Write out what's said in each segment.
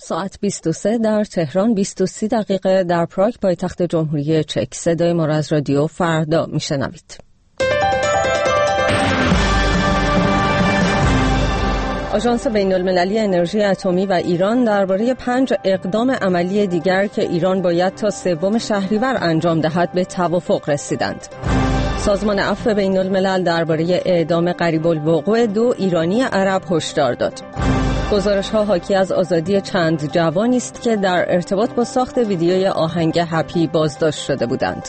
ساعت 23 در تهران، 23 دقیقه در پراگ پایتخت جمهوری چک. صدای ما را از رادیو فردا میشنوید. آژانس بین‌المللی انرژی اتمی و ایران درباره 5 اقدام عملی دیگر که ایران باید تا 3 شهریور انجام دهد به توافق رسیدند. سازمان عفو بین‌الملل درباره اعدام قریب الوقوع 2 ایرانی عرب هشدار داد. گزارش‌ها حاکی از آزادی چند جوانی است که در ارتباط با ساخت ویدیوی آهنگ هپی بازداشت شده بودند.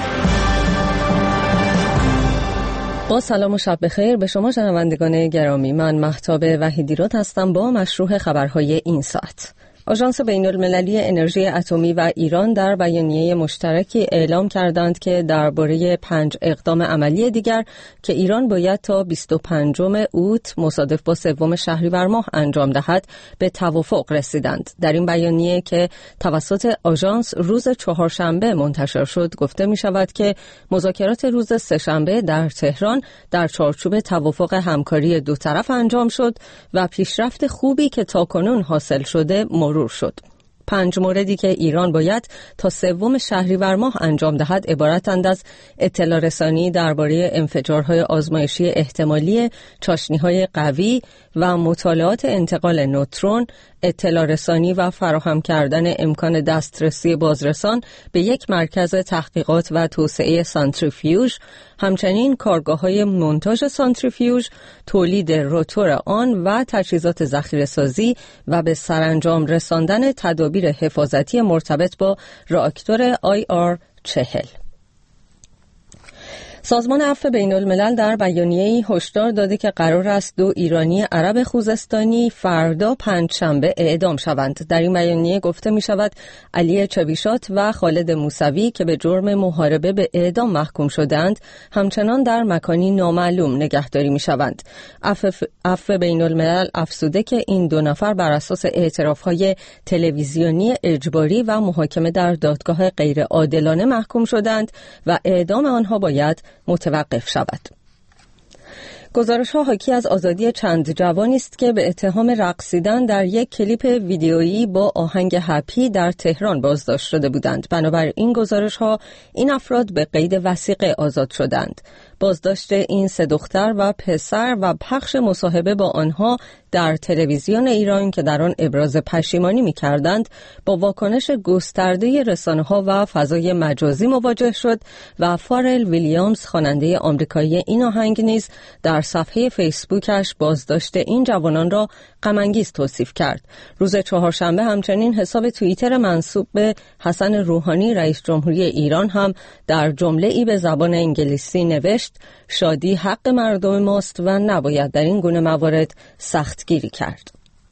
با سلام و شب بخیر به شما شنوندگان گرامی، من مهتاب وحیدی‌راد هستم با مشروع خبرهای این ساعت. آژانس بین‌المللی انرژی اتمی و ایران در بیانیه مشترکی اعلام کردند که درباره 5 اقدام عملی دیگر که ایران باید تا 25 اوت مصادف با 3 شهریور ماه انجام دهد به توافق رسیدند. در این بیانیه که توسط آژانس روز چهارشنبه منتشر شد گفته می شود که مذاکرات روز سه‌شنبه در تهران در چارچوب توافق همکاری 2 طرف انجام شد و پیشرفت خوبی که تاکنون حاصل شده مرور شد. 5 موردی که ایران باید تا 3 شهریور ماه انجام دهد عبارتند از اطلاع رسانی درباره انفجارهای آزمایشی احتمالی چاشنی‌های قوی و مطالعات انتقال نوترون، اطلاع رسانی و فراهم کردن امکان دسترسی بازرسان به یک مرکز تحقیقات و توسعه سانتریفیوژ، همچنین کارگاه‌های مونتاژ سانتریفیوژ، تولید روتور آن و تجهیزات ذخیره‌سازی و به سرانجام رساندن تدابیر حفاظتی مرتبط با راکتور IR-40. سازمان عفو بین‌الملل در بیانیه‌ای هشدار داده که قرار است 2 ایرانی عرب خوزستانی فردا پنجشنبه اعدام شوند. در این بیانیه گفته می شود علی چویشات و خالد موسوی که به جرم محاربه به اعدام محکوم شدند همچنان در مکانی نامعلوم نگهداری می شوند. عفو بین‌الملل افزوده که این 2 نفر بر اساس اعتراف‌های تلویزیونی اجباری و محاکمه در دادگاه غیر عادلانه محکوم شدند و اعدام آنها باید متوقف شود. گزارش‌ها حاکی از آزادی چند جوانی است که به اتهام رقصیدن در یک کلیپ ویدیویی با آهنگ هپی در تهران بازداشت شده بودند. بنابر این گزارش‌ها این افراد به قید وثیقه آزاد شدند. بازداشت این 3 دختر و پسر و پخش مصاحبه با آنها در تلویزیون ایران که در آن ابراز پشیمانی می‌کردند با واکنش گسترده رسانه‌ها و فضای مجازی مواجه شد و فارل ویلیامز خواننده آمریکایی این آهنگ نیز در صفحه فیسبوکش بازداشت این جوانان را غم‌انگیز توصیف کرد. روز چهارشنبه همچنین حساب توییتر منسوب به حسن روحانی رئیس جمهوری ایران هم در جمله‌ای به زبان انگلیسی نوشت شادی حق مردم ماست و نباید در این گونه موارد سختگیری کرد.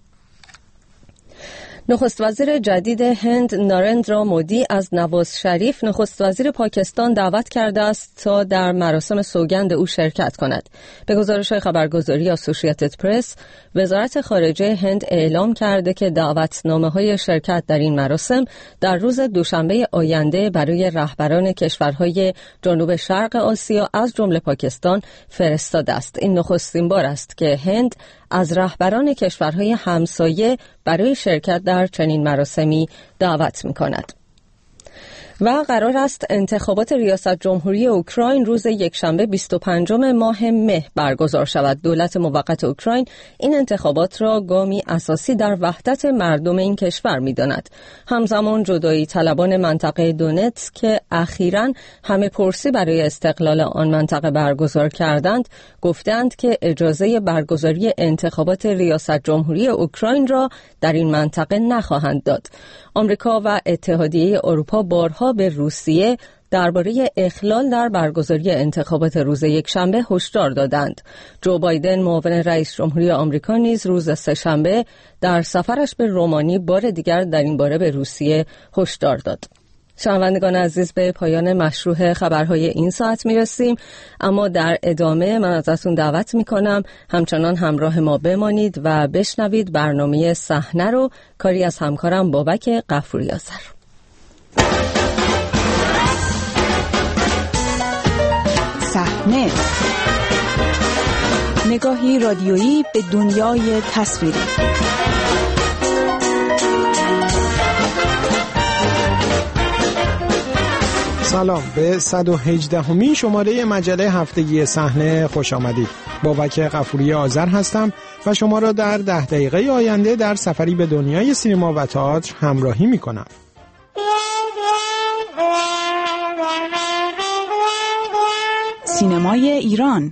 نخست وزیر جدید هند نارندرا مودی از نواز شریف نخست وزیر پاکستان دعوت کرده است تا در مراسم سوگند او شرکت کند. به گزارش‌های خبرگزاری اسوسییتد پرس، وزارت خارجه هند اعلام کرده که دعوتنامه‌های شرکت در این مراسم در روز دوشنبه آینده برای رهبران کشورهای جنوب شرق آسیا از جمله پاکستان فرستاده است. این نخستین بار است که هند از رهبران کشورهای همسایه برای شرکت در چنین مراسمی دعوت می‌کند. و قرار است انتخابات ریاست جمهوری اوکراین روز یکشنبه 25 ماه مه برگزار شود. دولت موقت اوکراین این انتخابات را گامی اساسی در وحدت مردم این کشور می‌داند. همزمان جدایی طلبان منطقه دونتسک که اخیراً همه پرسی برای استقلال آن منطقه برگزار کردند، گفتند که اجازه برگزاری انتخابات ریاست جمهوری اوکراین را در این منطقه نخواهند داد. آمریکا و اتحادیه اروپا بارها به روسیه درباره اخلال در برگزاری انتخابات روز یکشنبه هشدار دادند. جو بایدن معاون رئیس جمهوری آمریکا نیز روز سه‌شنبه در سفرش به رومانی بار دیگر در این باره به روسیه هشدار داد. شنوندگان عزیز، به پایان مشروع خبرهای این ساعت میرسیم، اما در ادامه من ازتون دعوت میکنم همچنان همراه ما بمانید و بشنوید برنامه صحنه رو، کاری از همکارم بابک غفوری آذر. صحنه، نگاهی رادیویی به دنیای تصویری. سلام، به 118مین شماره مجله هفتگی صحنه خوش آمدید. بابک غفوری آذر هستم و شما را در 10 دقیقه آینده در سفری به دنیای سینما و تئاتر همراهی می‌کنم. سینمای ایران.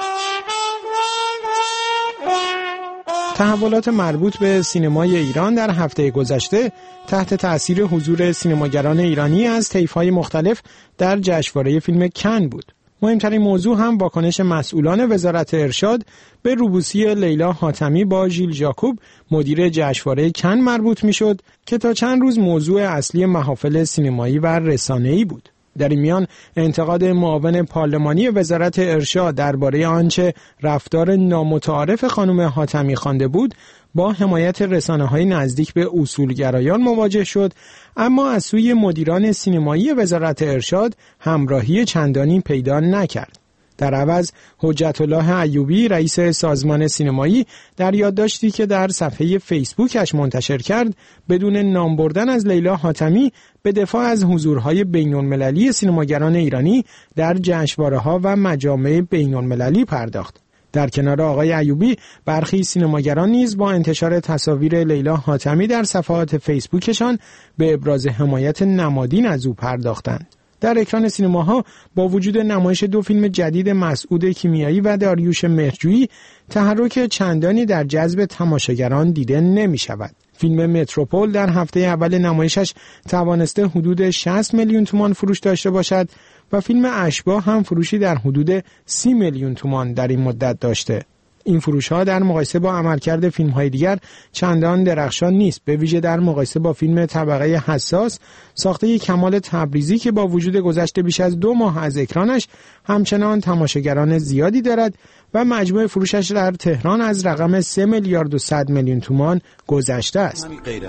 تحولات مربوط به سینمای ایران در هفته گذشته تحت تأثیر حضور سینماگران ایرانی از طیف‌های مختلف در جشنواره فیلم کن بود. مهمترین موضوع هم واکنش مسئولان وزارت ارشاد به روبوسی لیلا حاتمی با ژیل ژاکوب مدیر جشنواره کن مربوط می‌شد که تا چند روز موضوع اصلی محافل سینمایی و رسانه‌ای بود. در این میان انتقاد معاون پارلمانی وزارت ارشاد درباره آنچه رفتار نامتعارف خانم حاتمی خوانده بود با حمایت رسانه‌های نزدیک به اصولگرایان مواجه شد، اما از سوی مدیران سینمایی وزارت ارشاد همراهی چندانی پیدا نکرد. در عوض حجت الله ایوبی رئیس سازمان سینمایی در یادداشتی که در صفحه فیسبوکش منتشر کرد بدون نام بردن از لیلا حاتمی به دفاع از حضورهای بین‌المللی سینماگران ایرانی در جشنواره‌ها و مجامع بین‌المللی پرداخت. در کنار آقای ایوبی برخی سینماگران نیز با انتشار تصاویر لیلا حاتمی در صفحات فیسبوکشان به ابراز حمایت نمادین از او پرداختند. در اکران سینماها با وجود نمایش 2 فیلم جدید مسعود کیمیایی و داریوش مهرجویی تحرک چندانی در جذب تماشاگران دیده نمی شود. فیلم متروپول در هفته اول نمایشش توانسته حدود 60 میلیون تومان فروش داشته باشد و فیلم اشباح هم فروشی در حدود 30 میلیون تومان در این مدت داشته. این فروش‌ها در مقایسه با عملکرد فیلم‌های دیگر چندان درخشان نیست، به ویژه در مقایسه با فیلم طبقه حساس ساخته کمال تبریزی که با وجود گذشت بیش از 2 ماه از اکرانش همچنان تماشاگران زیادی دارد و مجموع فروشش در تهران از رقم 3 میلیارد و 100 میلیون تومان گذشته است.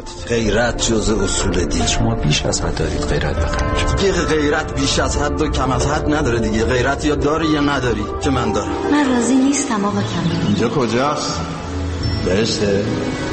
غیرت جزء اصول دین. شما بیش از حد دارید غیرت بخرید. دیگه غیرت بیش از حد و کم از حد نداره دیگه. غیرت یا داری یا نداری که من دارم. من راضی نیستم آقا کمال. اینجا کجاست؟ بهشته.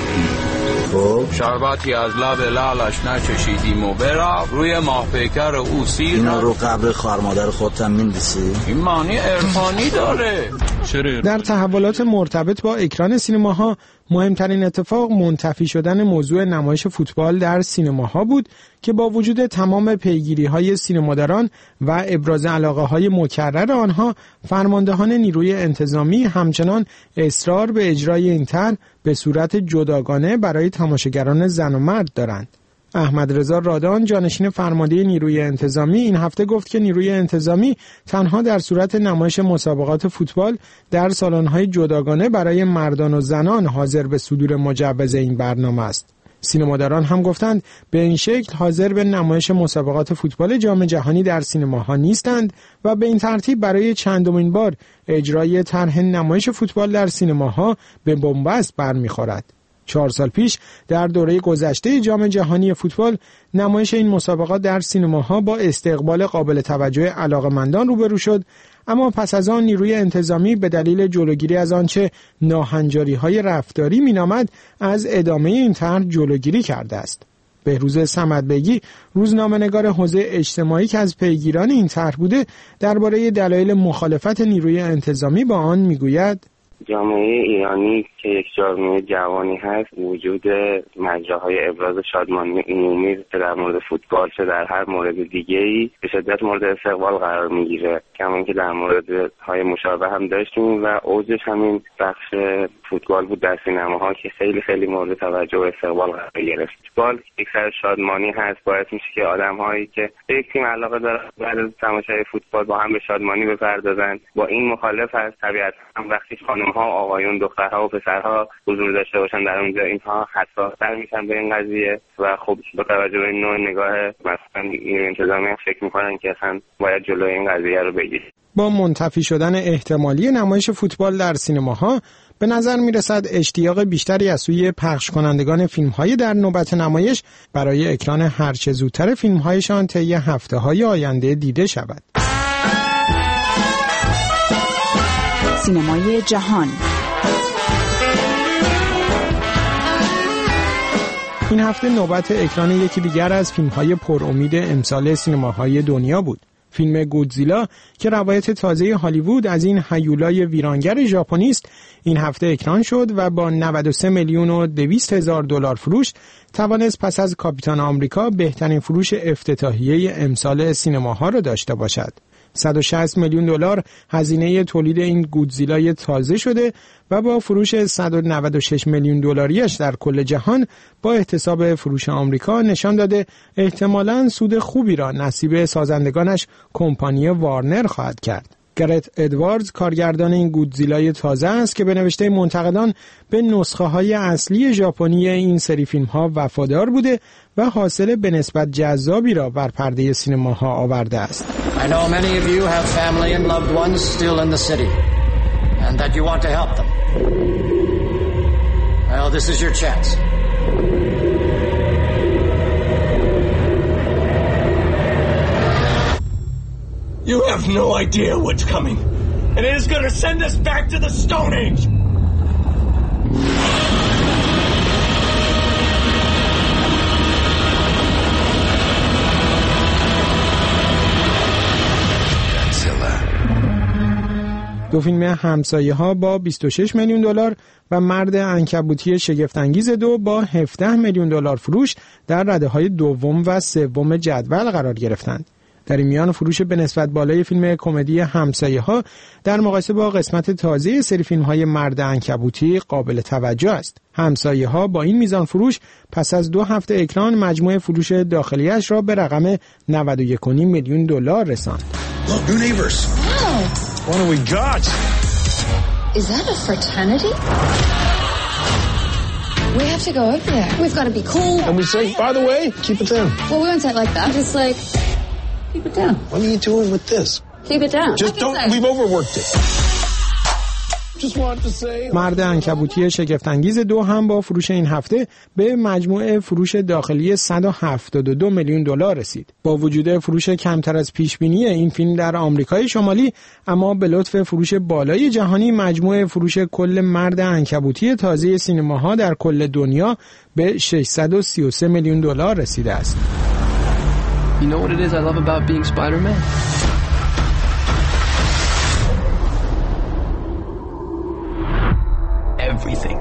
خب شربتی از لب لعلش نچشیدیم و برا روی ماه پیکر او سیر. اینا رو قبر خواهر مادر خودت میندیسی؟ این معنی عرفانی داره. در تحولات مرتبط با اکران سینماها مهمترین اتفاق منتفی شدن موضوع نمایش فوتبال در سینماها بود که با وجود تمام پیگیری‌های سینماداران و ابراز علاقه‌های مکرر آنها، فرماندهان نیروی انتظامی همچنان اصرار به اجرای این طرح به صورت جداگانه برای تماشاگران زن و مرد دارند. احمد رضا رادان جانشین فرمانده نیروی انتظامی این هفته گفت که نیروی انتظامی تنها در صورت نمایش مسابقات فوتبال در سالن‌های جداگانه برای مردان و زنان حاضر به صدور مجوز این برنامه است. سینماداران هم گفتند به این شکل حاضر به نمایش مسابقات فوتبال جام جهانی در سینماها نیستند و به این ترتیب برای چندمین بار اجرای طرح نمایش فوتبال در سینماها به بنبست برمیخورد. 4 سال پیش در دوره گذشته جام جهانی فوتبال نمایش این مسابقات در سینماها با استقبال قابل توجه علاقه‌مندان روبرو شد، اما پس از آن نیروی انتظامی به دلیل جلوگیری از آنچه ناهنجاری‌های رفتاری مینامد از ادامه این طرح جلوگیری کرده است. بهروز صمدبگی روزنامه‌نگار حوزه اجتماعی که از پیگیران این طرح بوده درباره دلایل مخالفت نیروی انتظامی با آن میگوید: جامعه ایرانی که یک جامعه جوانی هست، وجود مجراهای ابراز شادمانی عمومی که در مورد فوتبال چه در هر مورد دیگه‌ای به شدت مورد استقبال قرار میگیره. کما که در موردهای مشابه هم داشتیم و اوجش همین بخش فوتبال بود در سینماها که خیلی خیلی مورد توجه و استقبال قرار گرفت. فوتبال یک سر شادمانی هست، باعث میشه که آدم‌هایی که به یک تیم علاقه دارن بعد از تماشای فوتبال با هم به شادمانی بپردازن. با این مخالف هست طبیعتاً وقتی خانم‌ها، آقایون، دخترها و پسرها حضور داشته باشن در اونجا، اینها حساس‌تر میشن به این قضیه و خب با توجه به نوع نگاه مثلا انتظامی فکر می‌کنن که اصلا باید جلوی این قضیه رو بگیره. با منتفی شدن احتمالی نمایش فوتبال در سینماها به نظر میرسد اشتیاق بیشتری از سوی پخش کنندگان فیلم‌های در نوبت نمایش برای اکران هرچه زودتر فیلم‌هایشان طی هفته‌های آینده دیده شود. سینمای جهان. این هفته نوبت اکران یکی دیگر از فیلم‌های پرامید امسال سینماهای دنیا بود. فیلم گودزیلا که روایت تازه هالیوود از این هیولای ویرانگر ژاپنی است، این هفته اکران شد و با 93,200,000 دلار فروش توانست پس از کاپیتان آمریکا بهترین فروش افتتاحیه امسال سینماها را داشته باشد. 160 میلیون دلار هزینه تولید این گودزیلای تازه شده و با فروش 196 میلیون دلاریش در کل جهان با احتساب فروش آمریکا نشان داده احتمالاً سود خوبی را نصیب سازندگانش کمپانی وارنر خواهد کرد. گرت ادواردز کارگردان این گودزیلای تازه است که به نوشته منتقدان به نسخه‌های اصلی ژاپنی این سری فیلم‌ها وفادار بوده و حاصل به نسبت جذابی را بر پرده سینماها آورده است. I know many of you have family and loved ones still in the city and that you want to help them. Well, this is your chance. You have no idea what's coming, and it is going to send us back to the Stone Age. دو فیلم همسایه‌ها با 26 میلیون دلار و مرد عنکبوتی شگفت‌انگیز 2 با 17 میلیون دلار فروش در رده‌های دوم و سوم جدول قرار گرفتند. در این میان فروش به نسبت بالای فیلم کمدی همسایه‌ها در مقایسه با قسمت تازه سری فیلم‌های مرد عنکبوتی قابل توجه است. همسایه‌ها با این میزان فروش پس از 2 هفته اکران مجموع فروش داخلیش را به رقم 91.5 میلیون دلار رساند. Look, new neighbors. What do we got? Is that a fraternity? We have to go over there. We've got to be cool. And we say, by the way, keep it down. Well, we won't say it like that. Just like, keep it down. What are you doing with this? Keep it down. Just don't, we've overworked it. مرد عنکبوتی شگفت‌انگیز 2 هم با فروش این هفته به مجموع فروش داخلی 172 میلیون دلار رسید. با وجود فروش کمتر از پیشبینی این فیلم در آمریکای شمالی، اما به لطف فروش بالای جهانی مجموع فروش کل مرد عنکبوتی تازه سینماها در کل دنیا به 633 میلیون دلار رسیده است. You know what it is I love about being Spider-Man? Everything.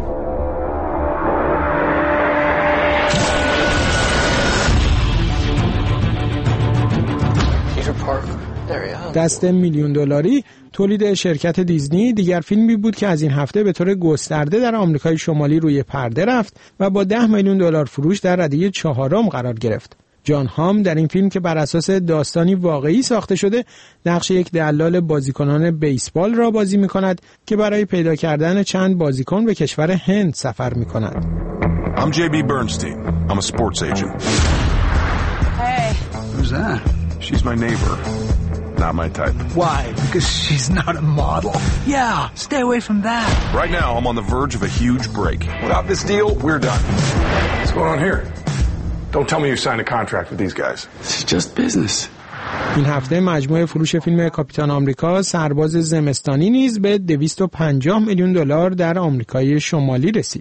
دست میلیون دلاری تولید شرکت دیزنی دیگر فیلمی بود که از این هفته به طور گسترده در آمریکای شمالی روی پرده رفت و با 10 میلیون دلار فروش در رده 4 قرار گرفت. جان هام در این فیلم که بر اساس داستانی واقعی ساخته شده نقش یک دلال بازیکنان بیسبال را بازی می‌کند که برای پیدا کردن چند بازیکن به کشور هند سفر می‌کند. I'm J.B. Bernstein. I'm a sports agent. Hey. Who's that? She's my neighbor. Not my type. Why? Because she's not a model. Yeah, stay away from that. Right now, I'm on the verge of a huge break. Without this deal, we're done. What's going on here? Don't tell me you signed a contract with these guys. It's just business. این هفته مجموع فروش فیلم کاپیتان آمریکا سرباز زمستانی نیز به 250 میلیون دلار در آمریکای شمالی رسید.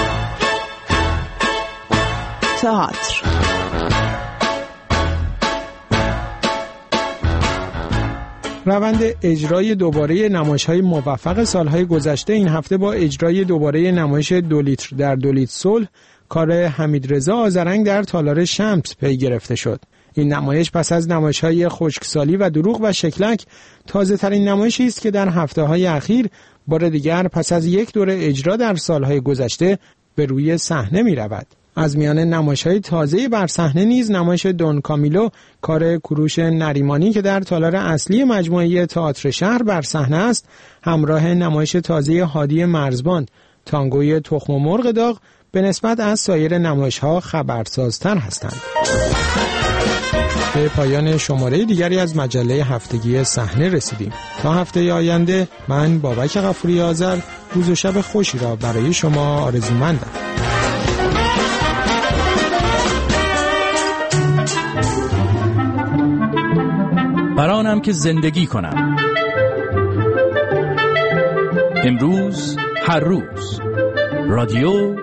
تئاتر. روند اجرای دوباره نمایش‌های موفق سالهای گذشته این هفته با اجرای دوباره نمایش 2 لیتر در 2 لیتر صلح کار حمیدرضا آذرنگ در تالار شمس پی گرفته شد. این نمایش پس از نمایش‌های خشکسالی و دروغ و شکلک تازه‌ترین نمایشی است که در هفته‌های اخیر بار دیگر پس از یک دوره اجرا در سالهای گذشته به روی صحنه می‌رود. از میان نمایش‌های تازه بر صحنه نیز نمایش دون کامیلو کار کوروش نریمانی که در تالار اصلی مجموعه تئاتر شهر بر صحنه است همراه نمایش تازه هادی مرزبان تانگوی تخم مرغ داغ به نسبت از سایر نمایش‌ها خبرسازتر هستند. به پایان شماره دیگری از مجله هفتگی صحنه رسیدیم. تا هفته آینده من بابک غفوری آذر روز و شب خوشی را برای شما آرزومندم. برانم که زندگی کنم. امروز هر روز رادیو